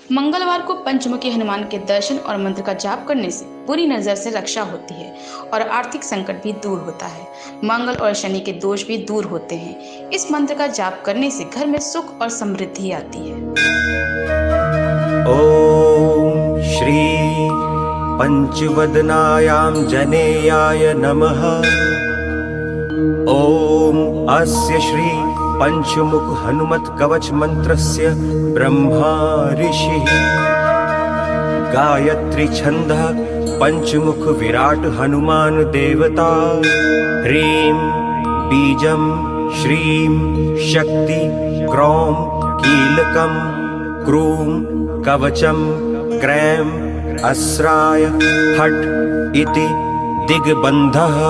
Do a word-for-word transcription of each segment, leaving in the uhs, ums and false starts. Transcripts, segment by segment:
मंगलवार को पंचमुखी हनुमान के दर्शन और मंत्र का जाप करने से बुरी नजर से रक्षा होती है और आर्थिक संकट भी दूर होता है। मंगल और शनि के दोष भी दूर होते हैं। इस मंत्र का जाप करने से घर में सुख और समृद्धि आती है। ओम श्री पंचवदनायां जनेयाय नमः। ओम अस्य श्री पंचमुख हनुमत कवच मंत्रस्य ब्रह्मा ऋषिः गायत्री छन्दः पंचमुख विराट हनुमान देवता। ह्रीं बीजं श्रीं शक्ति क्रों कीलकं क्रूं कवचं क्रैं अस्राय हट् इति दिग्बन्धः।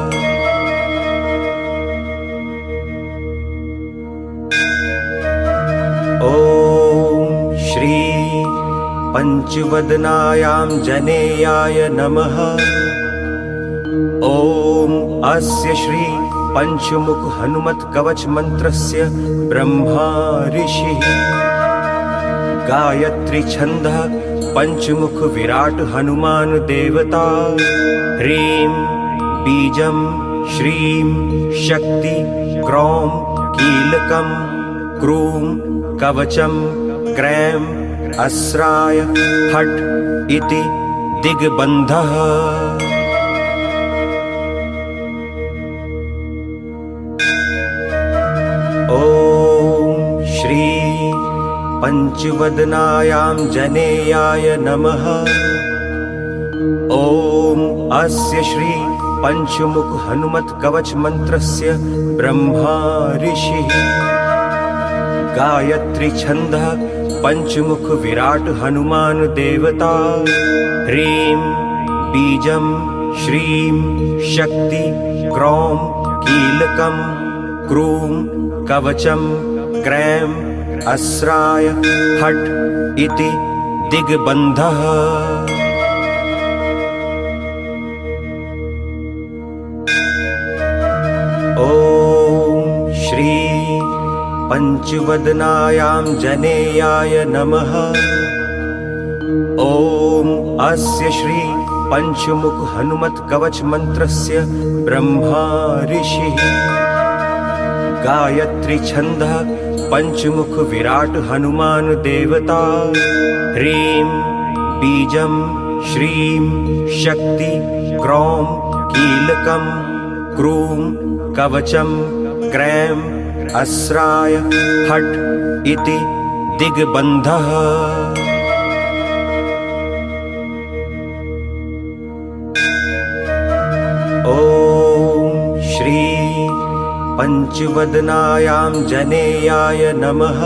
ओम श्री पंचवदनायां जनेयाय नमः। ओम अस्य श्री पंचमुख हनुमत कवच मंत्रस्य ब्रह्मा ऋषिः गायत्री छन्दः पंचमुख विराट हनुमान देवता। ह्रीं बीजं श्रीं शक्ति क्रों कीलकं क्रूं कवचं क्रैं अस्राय हट् इति दिग्बन्धः। ओम श्री पंचवदनायां जनेयाय नमः। ओम अस्य श्री पंचमुख हनुमत कवच मंत्रस्य ब्रह्मा ऋषिः गायत्री छन्दः पंचमुख विराट हनुमान देवता। ह्रीं बीजं श्रीं शक्ति क्रों कीलकं क्रूं कवचं क्रैं अस्राय हट् इति दिग्बन्धः। ओम श्री पंचवदनायां जनेयाय नमः। ओम अस्य श्री पंचमुख हनुमत कवच मंत्रस्य ब्रह्मा ऋषिः गायत्री छन्दः पंचमुख विराट हनुमान देवता। ह्रीं बीजं श्रीं शक्ति क्रों कीलकं क्रूं कवचं क्रैं अस्राय हट् इति दिग्बन्धः। ओम श्री पंचवदनायां जनेयाय नमः।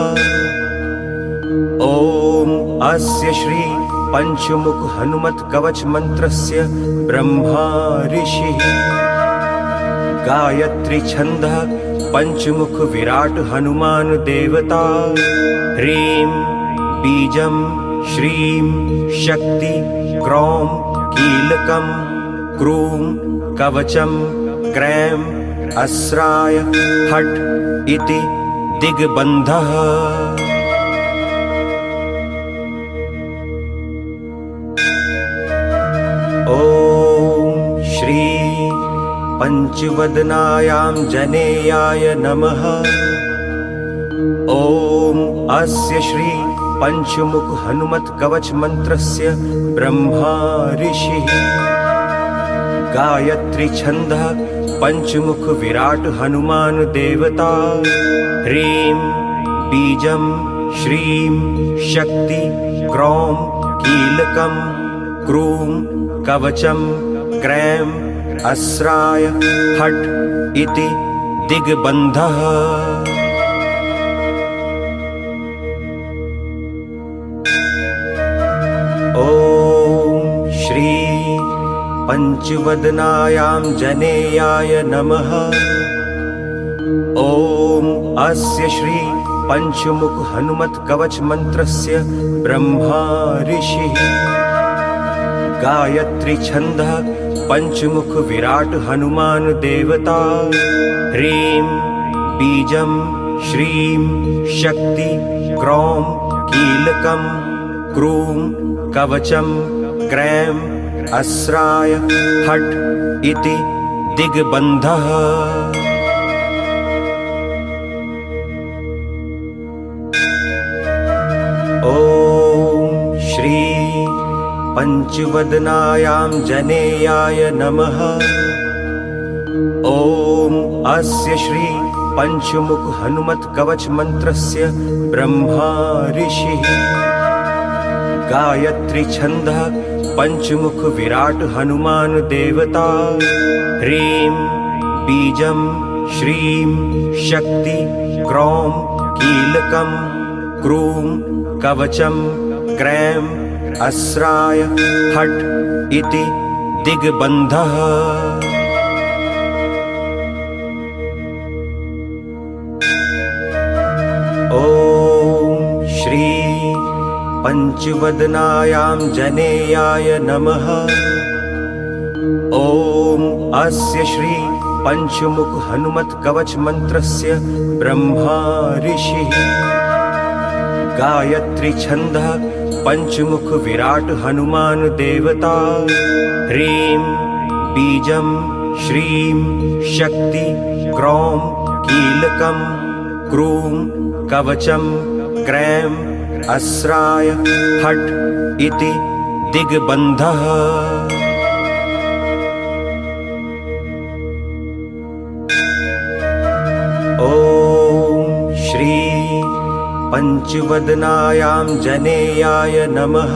ओम अस्य श्री पंचमुख हनुमत कवच मंत्रस्य ब्रह्मा ऋषिः गायत्री छन्दः पंचमुख विराट हनुमान देवता। ह्रीं बीजं श्रीं शक्ति क्रों कीलकं क्रूं कवचं क्रैं अस्राय हट् इति दिग्बन्धः। ओम श्री पंचवदनायां जनेयाय नमः। ओम अस्य श्री पंचमुख हनुमत कवच मंत्रस्य ब्रह्मा ऋषिः गायत्री छन्दः पंचमुख विराट हनुमान देवता। ह्रीं बीजं श्रीं शक्ति क्रों कीलकं क्रूं कवचं क्रैं अस्राय हट् इति दिग्बन्धः। ओम श्री पंचवदनायां जनेयाय नमः। ओम अस्य श्री पंचमुख हनुमत कवच मंत्रस्य ब्रह्मा ऋषिः गायत्री छन्दः पंचमुख विराट हनुमान देवता। ह्रीं बीजं श्रीं शक्ति क्रों कीलकं क्रूं कवचं क्रैं अस्राय हट् इति दिग्बन्धः। ॐ श्री पंचवदनायां जनेयाय नमः। ॐ अस्य श्री पंचमुख हनुमत् कवच मंत्रस्य ब्रह्मा ऋषिः गायत्री छन्दः पंचमुख विराट हनुमान देवता। ह्रीं बीजं श्रीं शक्ति क्रौं कीलकं क्रूं कवचं क्रैं अस्राय हट् इति दिग्बन्धः। ॐ श्री पंचवदनायां जनेयाय नमः। ॐ अस्य श्री पंचमुख हनुमत् कवच मंत्रस्य ब्रह्मा ऋषिः गायत्री छन्दः पंचमुख विराट हनुमान देवता। ह्रीं बीजं श्रीं शक्ति क्रौं कीलकं क्रूं कवचं क्रैं अस्राय हट् इति दिग्बन्धः। ॐ श्री पंचवदनायां जनेयाय नमः।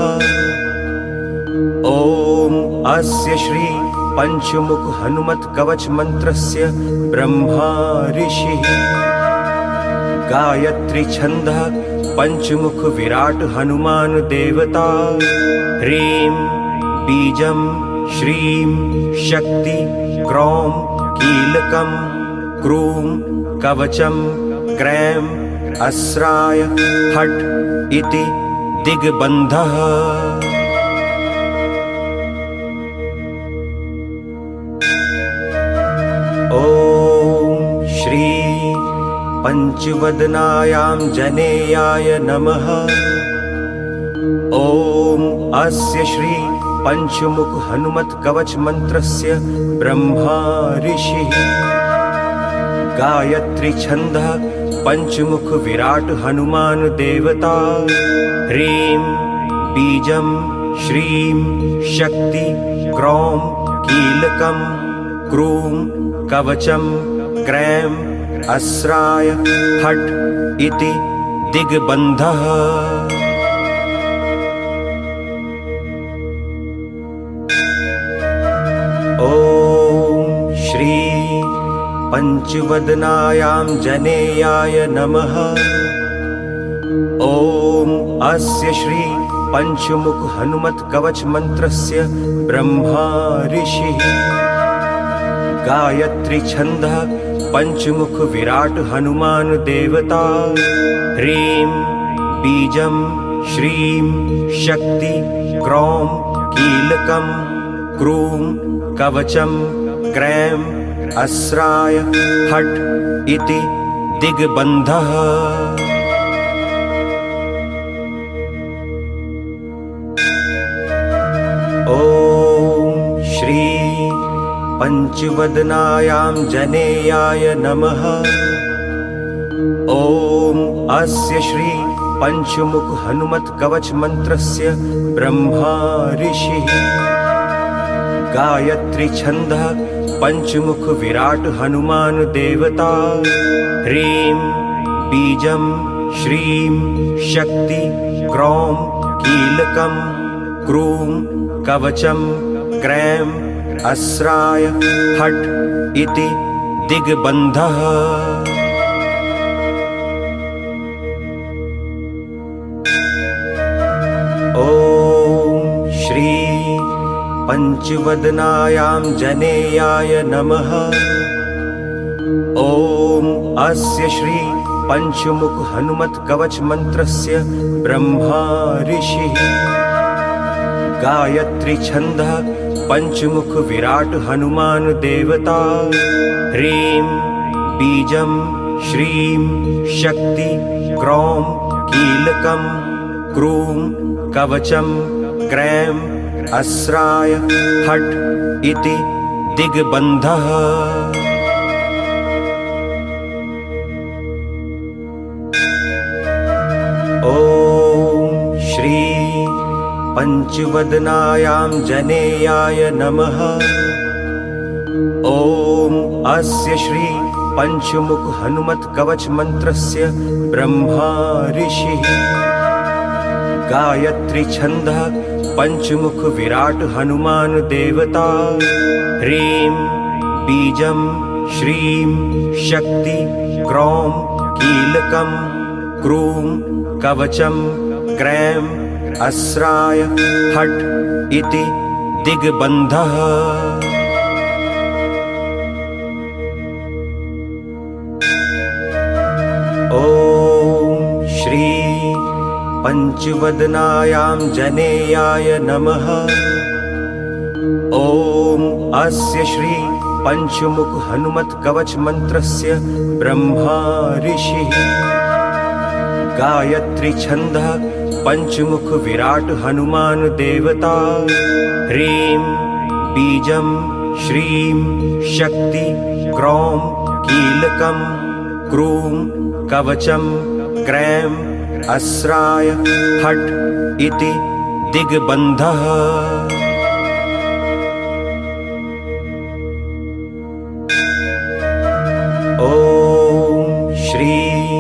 ॐ अस्य श्री पंचमुख हनुमत् कवच मंत्रस्य ब्रह्मा ऋषिः गायत्री छन्दः पंचमुख विराट हनुमान देवता। ह्रीं बीजं श्रीं शक्ति क्रौं कीलकं क्रूं कवचं क्रैं अस्राय हट् इति दिग्बन्धः। ॐ श्री पंचवदनायां जनेयाय नमः। ॐ अस्य श्री पंचमुख हनुमत् कवच मंत्रस्य ब्रह्मा ऋषिः गायत्री छन्दः पंचमुख विराट हनुमान देवता। ह्रीं बीजं श्रीं शक्ति क्रौं कीलकं क्रूं कवचं क्रैं अस्राय हट् इति दिग्बन्धः। ॐ श्री पंचवदनायां जनेयाय नमः। ॐ अस्य श्री पंचमुख हनुमत् कवच मंत्रस्य ब्रह्मा ऋषिः गायत्री छन्दः पंचमुख विराट हनुमान देवता। ह्रीं बीजं श्रीं शक्ति क्रौं कीलकं क्रूं कवचं क्रैं अस्राय हट् इति दिग्बन्धः। ॐ श्री पंचवदनायां जनेयाय नमः। ॐ अस्य श्री पंचमुख हनुमत् कवच मंत्रस्य ब्रह्मा ऋषिः गायत्री छन्दः पंचमुख विराट हनुमान देवता। ह्रीं बीजं श्रीं शक्ति क्रौं कीलकं क्रूं कवचं क्रैं अस्राय हट् इति दिग्बन्धः। ॐ श्री पंचवदनायां जनेयाय नमः। ॐ अस्य श्री पंचमुख हनुमत् कवच मंत्रस्य ब्रह्मा ऋषिः गायत्री छन्दः पंचमुख विराट हनुमान देवता। ह्रीं बीजं श्रीं शक्ति क्रौं कीलकं क्रूं कवचं क्रैं अस्राय हट् इति दिग्बन्धः। ॐ श्री पंचवदनायां जनेयाय नमः। ॐ अस्य श्री पंचमुख हनुमत् कवच मंत्रस्य ब्रह्मा ऋषिः। गायत्री छन्दः पंचमुख विराट हनुमान देवता। ह्रीं बीजं श्रीं शक्ति क्रौं कीलकं क्रूं कवचं क्रैं अस्राय हट् इति दिग्बन्धः। ॐ श्री पंचवदनायां जनेयाय नमः। ॐ अस्य श्री पंचमुख हनुमत् कवच मंत्रस्य ब्रह्मा ऋषिः। गायत्री छन्दः पंचमुख विराट हनुमान देवता। ह्रीं बीजं श्रीं शक्ति क्रौं कीलकं क्रूं कवचं क्रैं अस्राय हट् इति दिग्बन्धः। ॐ श्री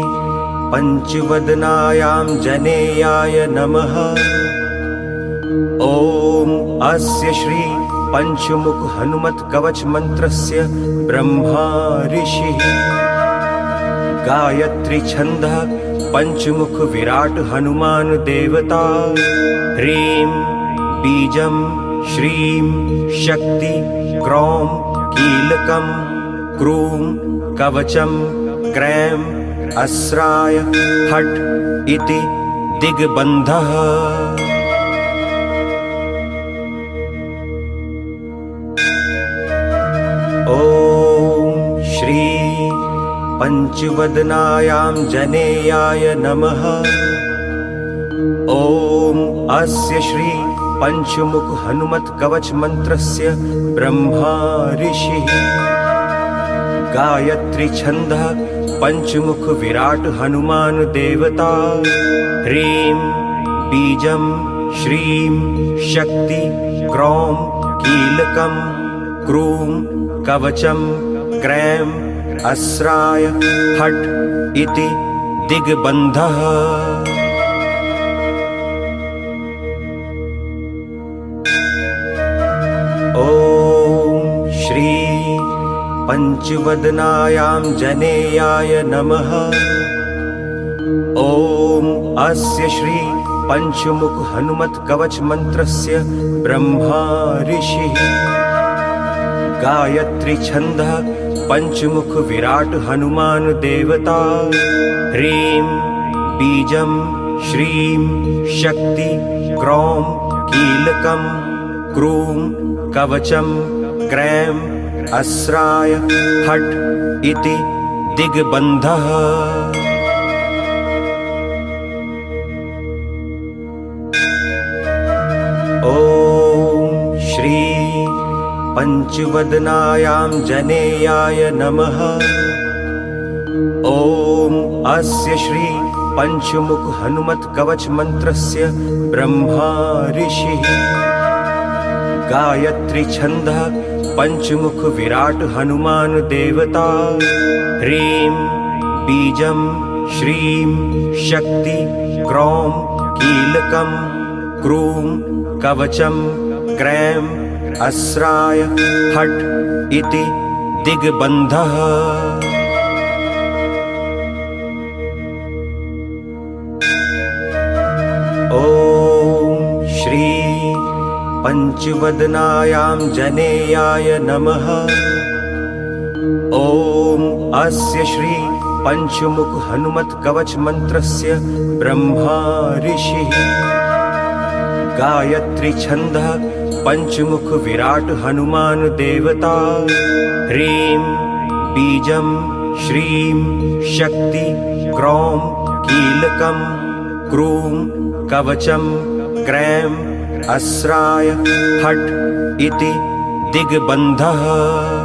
पंचवदनायां जनेयाय नमः। ॐ अस्य श्री पंचमुख हनुमत् कवच मंत्रस्य ब्रह्मा ऋषिः। गायत्री छन्दः पंचमुख विराट हनुमान देवता। ह्रीं बीजं श्रीं शक्ति क्रौं कीलकं क्रूं कवचं क्रैं अस्राय हट् इति दिग्बन्धः। ॐ श्री पंचवदनायां जनेयाय नमः। ॐ अस्य श्री पंचमुख हनुमत् कवच मंत्रस्य ब्रह्मा ऋषिः। गायत्री छन्दः पंचमुख विराट हनुमान देवता। ह्रीं बीजं श्रीं शक्ति क्रौं कीलकं क्रूं कवचं क्रैं अस्राय हट् इति दिग्बन्धः। ॐ श्री पंचवदनायां जनेयाय नमः। ॐ अस्य श्री पंचमुख हनुमत् कवच मंत्रस्य ब्रह्मा ऋषिः। गायत्री छन्दः पंचमुख विराट हनुमान देवता। ह्रीं बीजं श्रीं शक्ति क्रौं कीलकं क्रूं कवचं क्रैं अस्राय हट् इति दिग्बन्धः। ॐ श्री पंचवदनायां जनेयाय नमः। ॐ अस्य श्री पंचमुख हनुमत् कवच मंत्रस्य ब्रह्मा ऋषिः। गायत्री छन्दः पंचमुख विराट हनुमान देवता। ह्रीं बीजं श्रीं शक्ति क्रौं कीलकं क्रूं कवचं क्रैं अस्राय हट् इति दिग्बन्धः। ॐ श्री पंचवदनायां जनेयाय नमः। ॐ अस्य श्री पंचमुख हनुमत् कवच मंत्रस्य ब्रह्मा ऋषिः। गायत्री छन्दः पंचमुख विराट हनुमान देवता। ह्रीं बीजं श्रीं शक्ति क्रौं कीलकं क्रूं कवचम क्रैम अस्राय फट् इति दिग्बन्धः।